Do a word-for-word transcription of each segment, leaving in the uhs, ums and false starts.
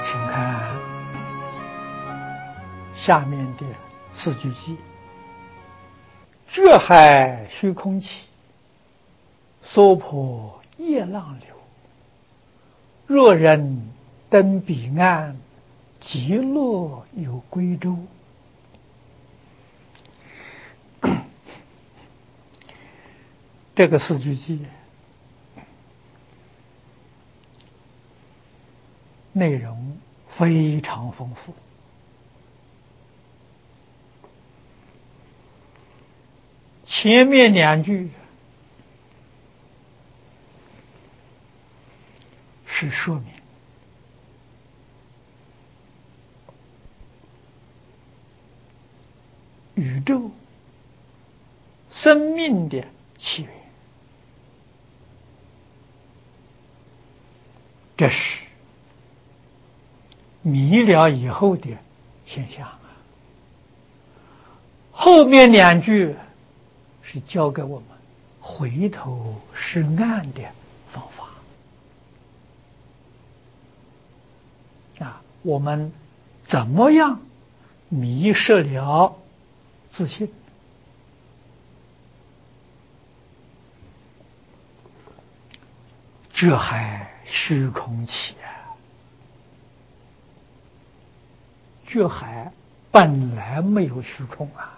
请看下面的四句偈：觉海虚空起，娑婆夜浪流。若人登彼岸，极乐有归舟。这个四句偈内容非常丰富。前面两句是说明宇宙生命的起源，这是迷了以后的现象啊。后面两句是教给我们回头是岸的方法啊，我们怎么样迷失了自信？觉海虚空起啊，觉海本来没有虚空啊。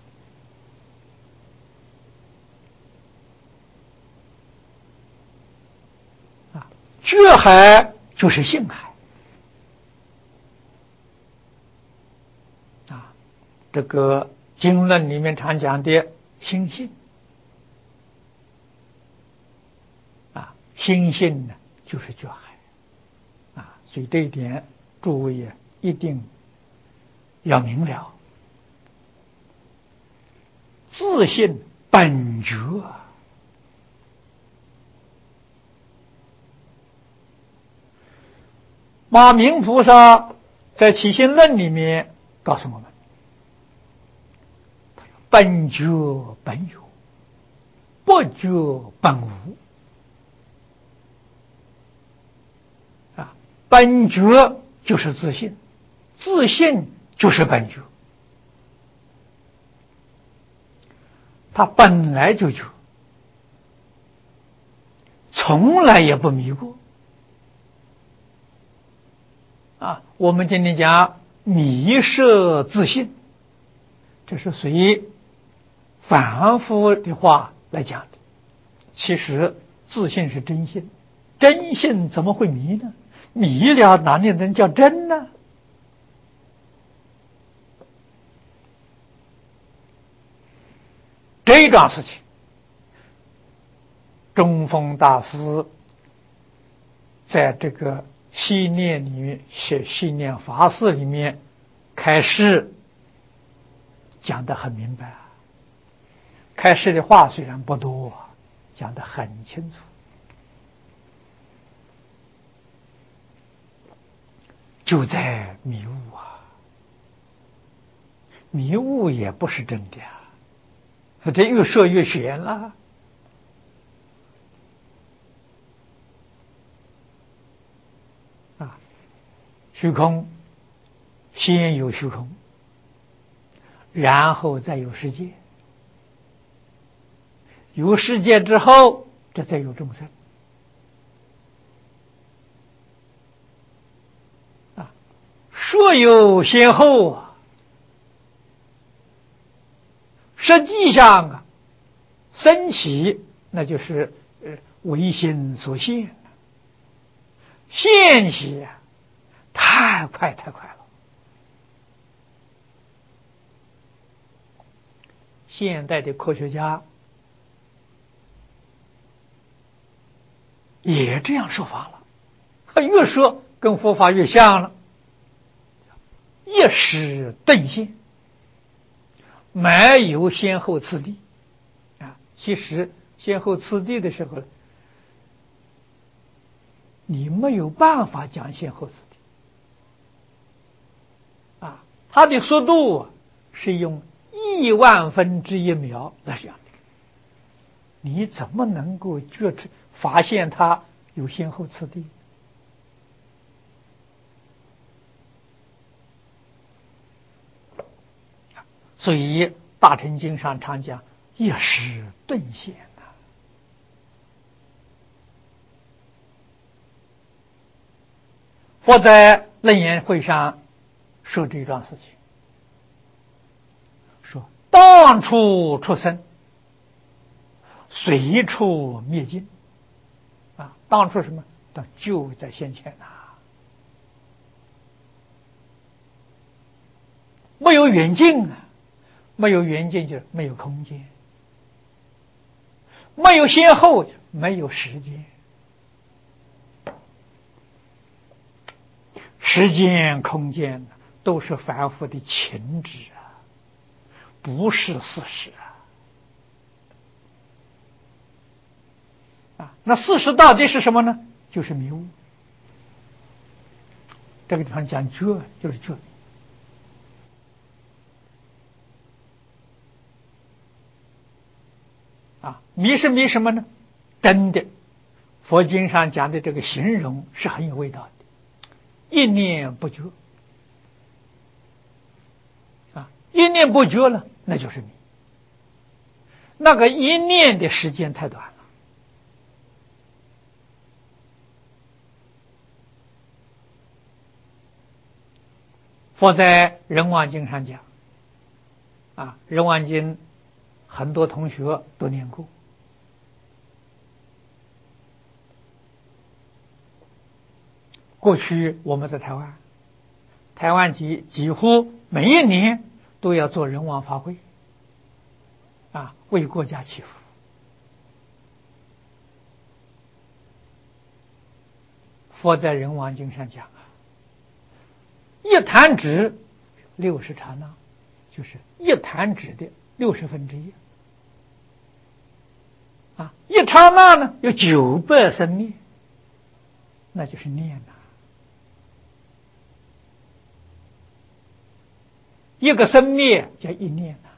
觉海就是性海啊，这个经论里面常讲的心性啊，心性呢就是觉海啊，所以这一点诸位也一定要明了。自性本觉，马明菩萨在起心论里面告诉我们，本觉本有，不觉本无啊，本觉就是自信，自信就是本觉，他本来就觉，从来也不迷过啊。我们今天讲迷失自信，这是随反复的话来讲的。其实自信是真性，真性怎么会迷呢？迷了哪里能叫真呢？这桩事情，中峰大师在这个系念里面写系念法事里面开示讲得很明白，开示的话虽然不多，讲得很清楚。就在迷雾啊，迷雾也不是真的啊，这越说越玄了。啊，虚空先有虚空，然后再有世界，有世界之后，这再有众生。啊，说有先后啊，实际上啊，升起那就是呃唯心所现，现起啊，太快太快了。现代的科学家也这样说法了，越说跟佛法越像了。一时顿现，没有先后次第啊。其实先后次第的时候，你没有办法讲先后次第啊。它的速度是用亿万分之一秒来讲的，你怎么能够觉知发现它有先后次第所以大乘经上常讲一时顿现呐。佛在楞严会上说这一桩事情，说当初出生，随处灭尽啊！当初什么？当就在先前呐、啊，没有远近啊，没有远近就是没有空间，没有先后，没有时间。时间、空间都是凡夫的情执啊，不是事实啊！啊，那事实到底是什么呢？就是迷雾。这个地方讲觉，就是觉。啊，迷是迷什么呢？真的，佛经上讲的这个形容是很有味道的。一念不觉啊，一念不觉了，那就是迷。那个一念的时间太短了。佛在人王经上讲啊，人王经很多同学都念过。过去我们在台湾，台湾几几乎每一年都要做人王法会啊，为国家祈福。佛在人王经上讲啊，一弹指六十刹那，就是一弹指的六十分之一啊，一刹那呢有九百生灭，那就是念呐、啊。一个生灭叫一念呐、啊。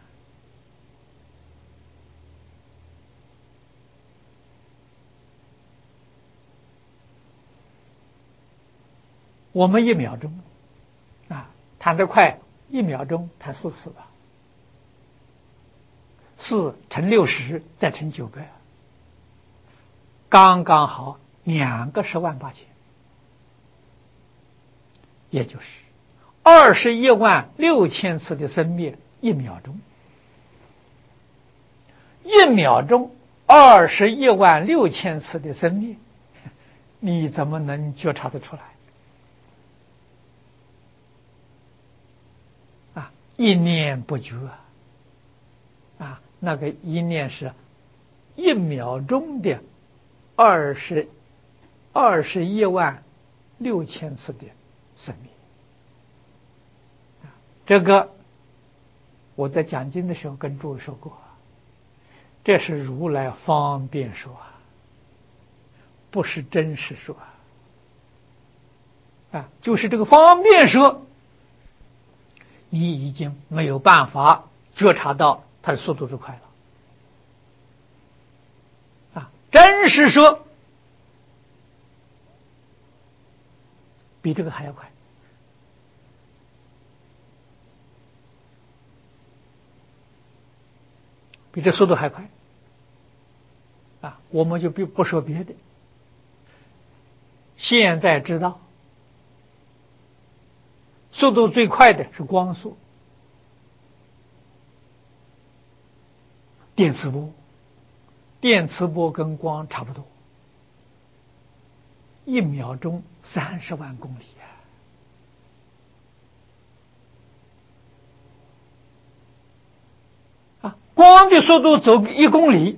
我们一秒钟啊，弹得快，一秒钟弹四次吧，四乘六十再乘九百，刚刚好两个十万八千，也就是二十一万六千次的生灭一秒钟，一秒钟二十一万六千次的生灭，你怎么能觉察得出来？啊，一念不觉啊，那个一念是一秒钟的二十二十一万六千次的生命。这个我在讲经的时候跟诸位说过，这是如来方便说，不是真实说啊，就是这个方便说，你已经没有办法觉察到它的速度之快了啊！真实说比这个还要快。比这速度还快啊！我们就不不说别的，现在知道速度最快的是光速、电磁波，电磁波跟光差不多，一秒钟三十万公里啊！啊，光的速度走一公里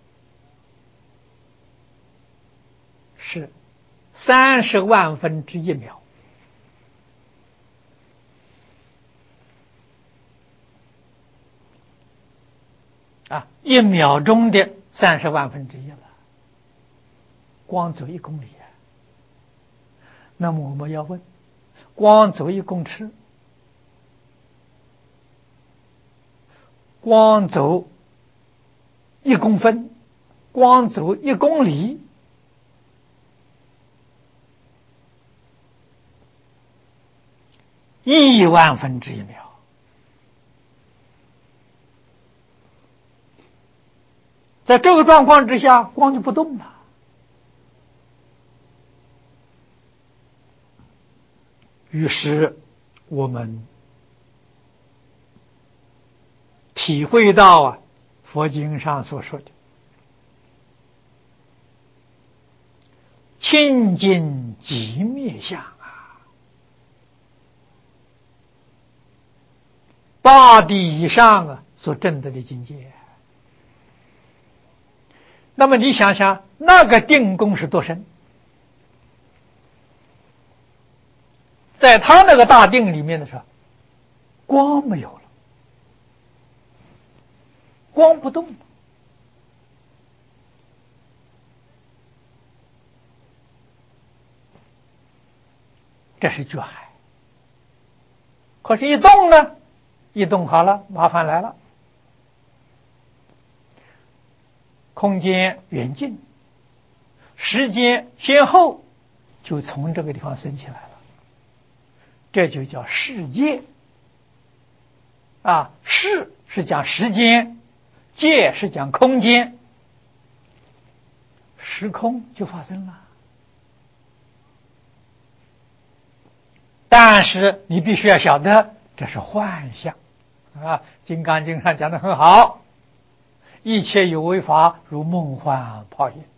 是三十万分之一秒。啊，一秒钟的三十万分之一了，光走一公里啊。那么我们要问，光走一公尺，光走一公分，光走一公里，亿万分之一秒。 在这个状况之下，光就不动了。于是我们体会到啊，佛经上所说的清净即灭相啊，八地以上啊所证得的境界。那么你想想，那个定功是多深？在他那个大定里面的时候，光没有了，光不动了。这是觉海。可是，一动呢，一动好了，麻烦来了。空间远近、时间先后，就从这个地方升起来了。这就叫世界啊，世是讲时间，界是讲空间，时空就发生了。但是你必须要晓得，这是幻象啊，《金刚经》上讲得很好，一切有为法，如梦幻泡影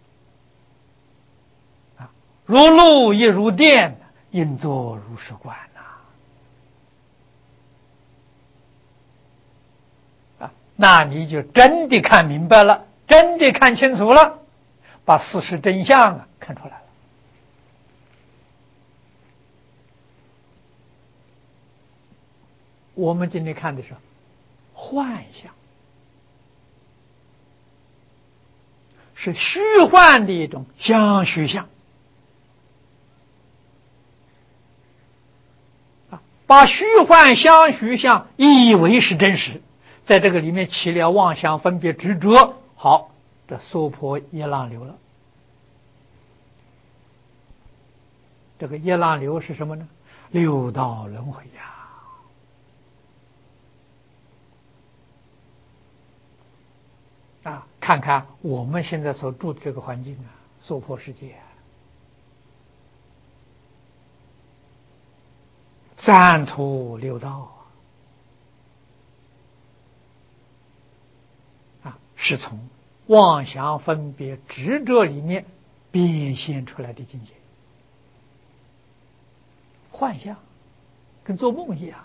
啊，如露亦如电，应作如是观呐。啊，那你就真的看明白了，真的看清楚了，把事实真相啊看出来了。我们今天看的是幻象，是虚幻的一种相虚相啊，把虚幻相虚相以为是真实，在这个里面起了妄想分别执着，好，这娑婆业浪流了。这个业浪流是什么呢？六道轮回呀。啊，看看我们现在所住的这个环境啊，娑婆世界啊，三途六道啊，是从妄想分别执着里面变现出来的境界，幻象，跟做梦一样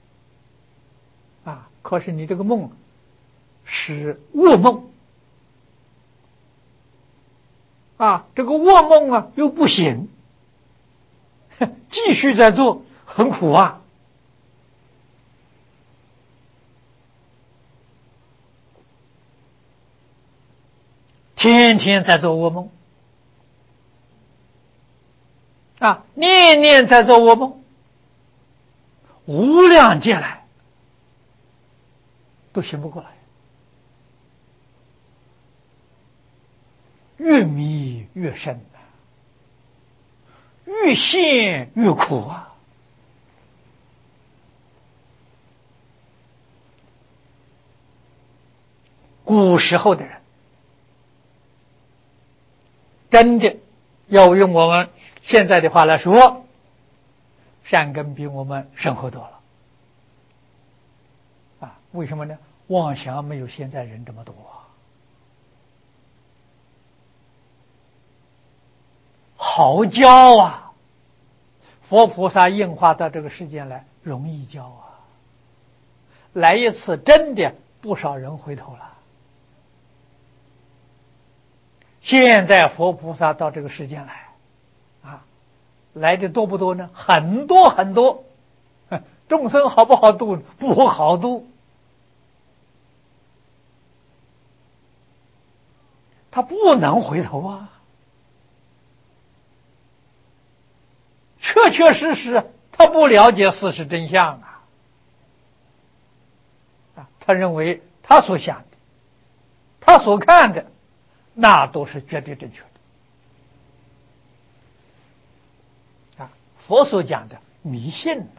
啊。可是你这个梦是噩梦啊，这个噩梦啊又不醒，继续在做，很苦啊。天天在做噩梦啊，念念在做噩梦，无量劫来都醒不过来，越迷越深啊，越陷越苦啊。古时候的人真的要用我们现在的话来说，善根比我们深厚多了啊。为什么呢？妄想没有现在人这么多啊，好教啊，佛菩萨应化到这个世间来容易教啊，来一次真的不少人回头了。现在佛菩萨到这个世间来啊，来的多不多呢？很多很多。众生好不好度？不好度，他不能回头啊，确确实实他不了解事实真相啊，啊，他认为他所想的，他所看的，那都是绝对正确的啊。佛所讲的迷信啊，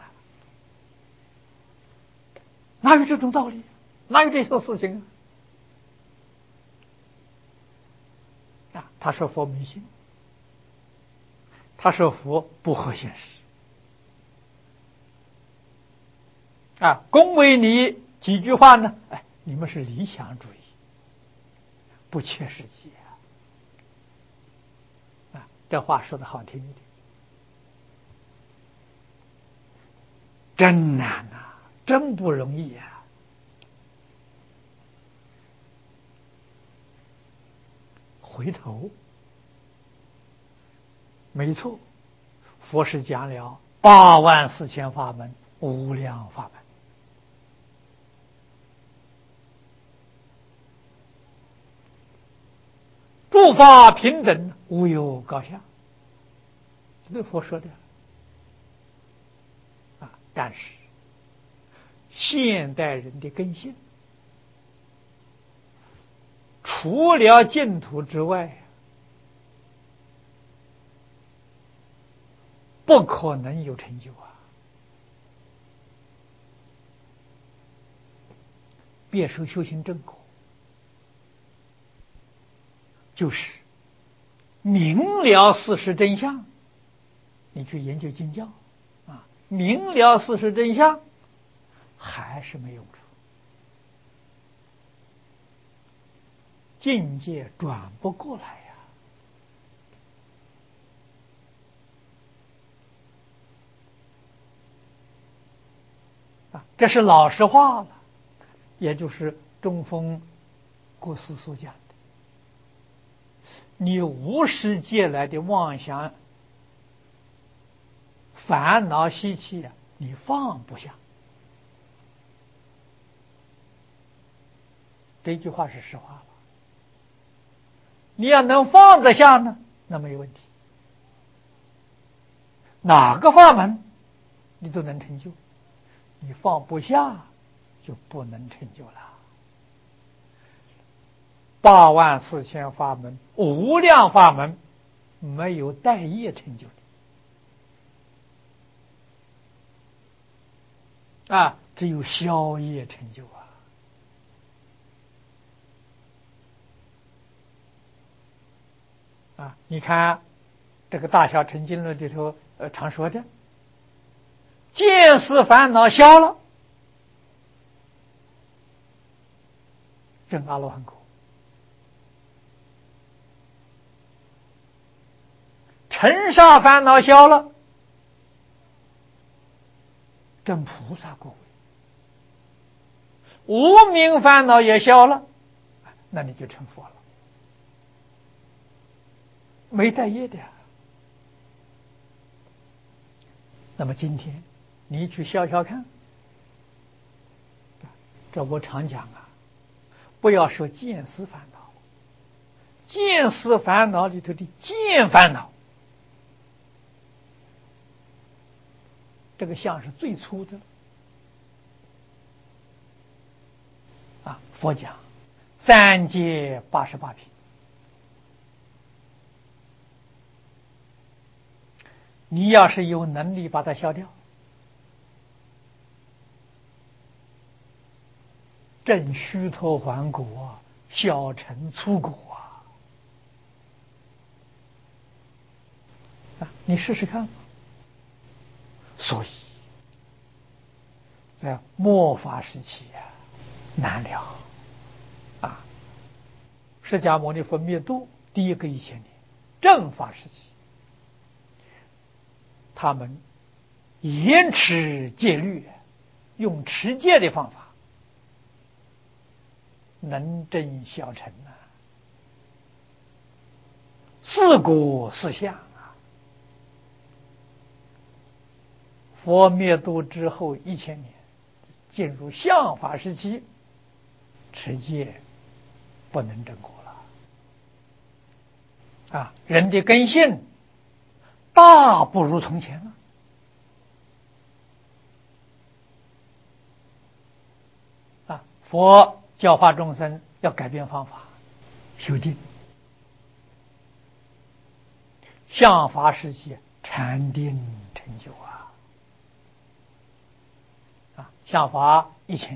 哪有这种道理？哪有这些事情啊？ 他说佛迷信，他说佛不合现实。啊，恭维你几句话呢？哎，你们是理想主义，不切实际啊！啊，这话说的好听一点，真难呐、啊，真不容易呀、啊！回头，没错，佛是讲了八万四千法门，无量法门。诸法平等，无有高下，这是佛说的啊。但是现代人的根性，除了净土之外，不可能有成就啊！别说修行正果，就是明了事实真相，你去研究经教啊，明了事实真相还是没用处，境界转不过来呀、啊！啊，这是老实话了，也就是中峰国师所讲的，你无始劫来的妄想烦恼习气啊，你放不下。这句话是实话了。你要能放得下呢，那没有问题。哪个法门你都能成就，你放不下就不能成就了。八万四千法门，无量法门，没有带业成就的啊，只有消业成就啊。啊，你看这个大小乘经论里头，呃，常说的，见思烦恼消了，证阿罗汉果；尘沙烦恼消了，证菩萨果位；无明烦恼也消了，那你就成佛了，没带业的呀。那么今天你去消消看，这我常讲啊，不要说见思烦恼，见思烦恼里头的见烦恼，这个相是最粗的啊。佛讲三界八十八品，你要是有能力把它消掉，证须陀洹果，小乘粗果啊！你试试看。所以在末法时期啊，难了啊！释迦牟尼佛灭度第一个一千年，正法时期，他们严持戒律，用持戒的方法，能证小乘啊，四果四相啊。佛灭度之后一千年，进入相法时期，持戒不能证果了啊！人的根性大不如从前了啊！佛教化众生要改变方法，修定。相法时期禅定成就啊！啊，相法一千年，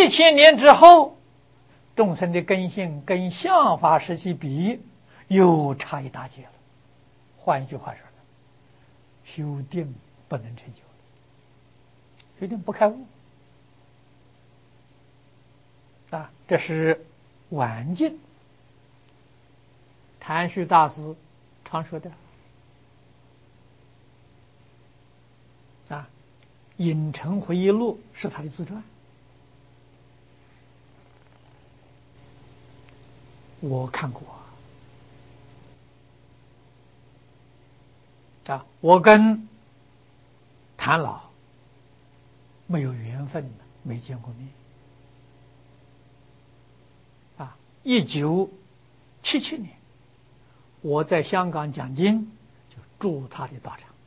七千年之后，众生的根性跟相法时期比，又差一大截了。换一句话说，修定不能成就，修定不开悟啊！这是晚近谭旭大师常说的啊，《隐城回忆录》是他的自传。我看过啊，我跟谭老没有缘分的，没见过面啊。一九七七年，我在香港讲经，就住他的道场，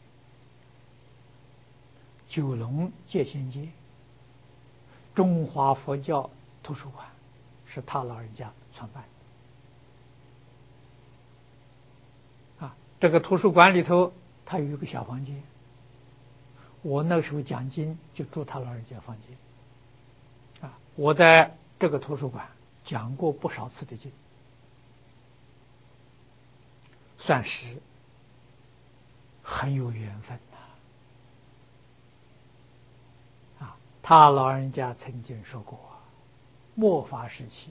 九龙界限街中华佛教图书馆，是他老人家创办的啊。这个图书馆里头，他有一个小房间，我那时候讲经就住他老人家房间啊。我在这个图书馆讲过不少次的经，算是很有缘分呐啊。他老人家曾经说过，末法时期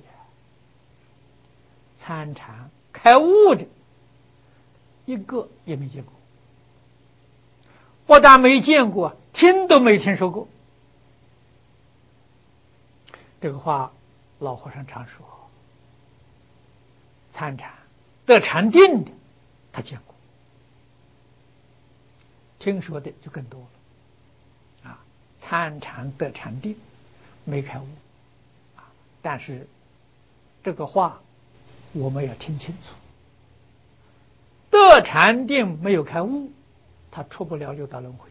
参禅开悟的一个也没见过，不但没见过，听都没听说过。这个话老和尚常说，参禅得禅定的他见过，听说的就更多了啊。参禅得禅定没开悟啊，但是这个话我们要听清楚，得禅定没有开悟，他出不了六道轮回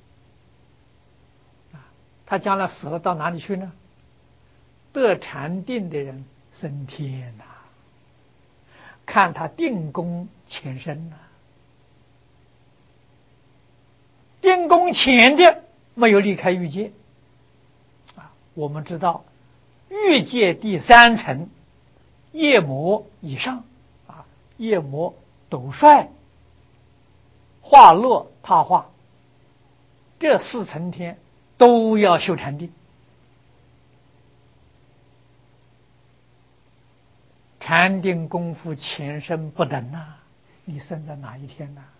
啊。他将来死了到哪里去呢？得禅定的人升天呐、啊，看他定功浅深呐、啊，定功浅的没有离开欲界啊。我们知道欲界第三层夜魔以上啊，夜魔斗帅化乐他化，这四层天都要修禅定。禅定功夫前生不等呐，你生在哪一天呐？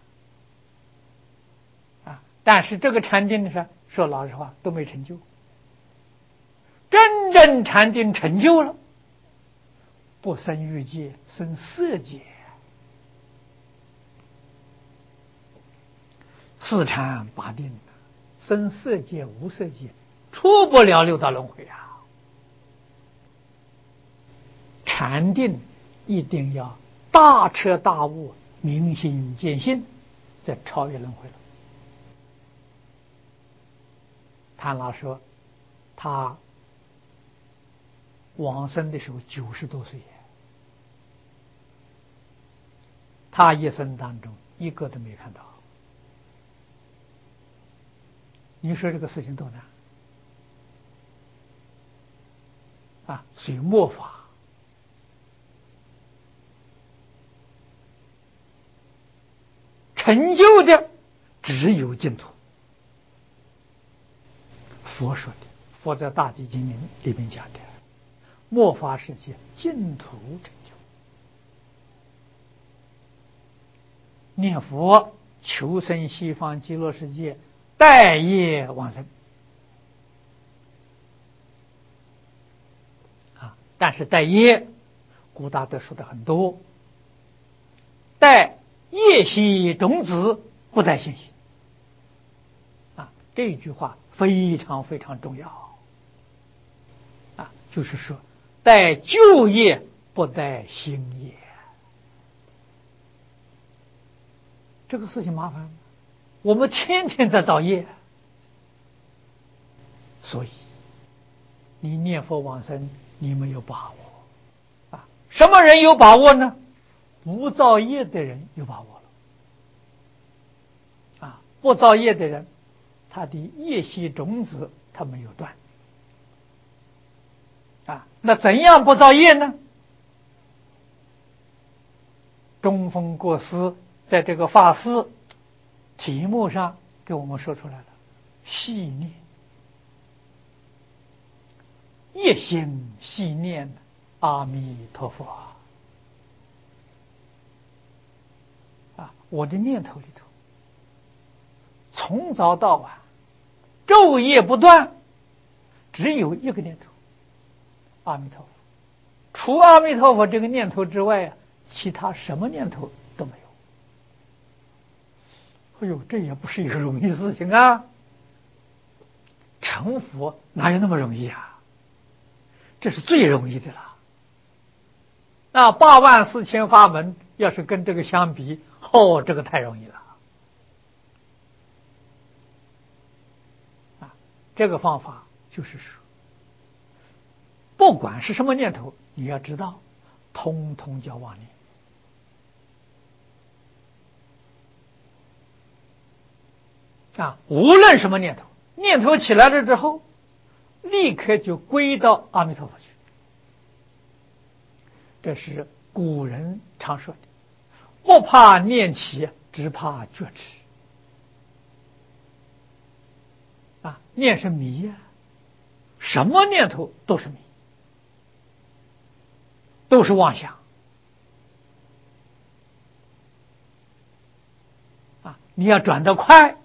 啊！但是这个禅定是说老实话都没成就，真正禅定成就了，不生欲界，生色界，四禅八定，生色界无色界，出不了六道轮回啊！禅定一定要大彻大悟，明心见性，再超越轮回了。谭老说，他往生的时候九十多岁，他一生当中一个都没看到。你说这个事情多难啊！所以末法成就的只有净土。佛说的，佛在大集经里面讲的，末法时期净土成就。念佛求生西方极乐世界，待业往生啊！但是待业，古大德说的很多，待业息种子，不待信心啊！这句话非常非常重要啊！就是说，待旧业，不待新业。这个事情麻烦，我们天天在造业，所以你念佛往生，你没有把握啊！什么人有把握呢？不造业的人有把握了啊！不造业的人，他的业息种子他没有断那怎样不造业呢？中峰国师在这个法师题目上给我们说出来了：细念，一心细念阿弥陀佛啊！我的念头里头，从早到晚，昼夜不断，只有一个念头：阿弥陀佛。除阿弥陀佛这个念头之外啊，其他什么念头都没有。哎呦，这也不是一个容易的事情啊！成佛哪有那么容易啊？这是最容易的了。那八万四千法门，要是跟这个相比，哦，这个太容易了。啊，这个方法就是说，不管是什么念头，你要知道，通通叫妄念。啊，无论什么念头，念头起来了之后，立刻就归到阿弥陀佛去。这是古人常说的：不怕念起，只怕觉迟。啊，念是迷呀、啊，什么念头都是迷，都是妄想。啊，你要转得快，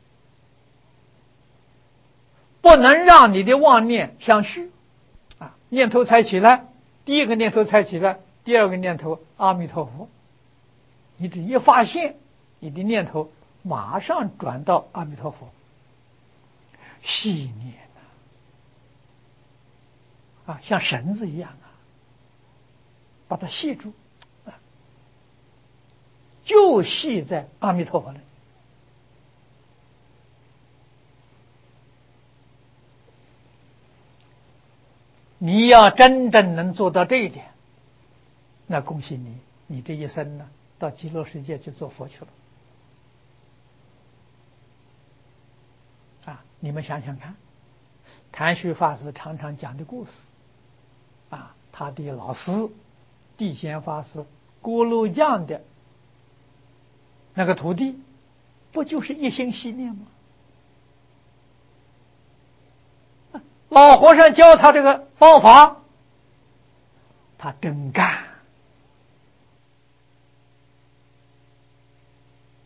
不能让你的妄念相续。啊，念头才起来，第一个念头才起来，第二个念头阿弥陀佛，你只一发现，你的念头马上转到阿弥陀佛，细念啊，啊，像绳子一样啊，把它系住，啊，就系在阿弥陀佛那里。你要真正能做到这一点，那恭喜你，你这一生呢，到极乐世界去做佛去了。啊，你们想想看，谭旭法师常常讲的故事，啊，他的老师地仙法师锅炉匠的那个徒弟，不就是一心细念吗？老和尚教他这个方法，他真干。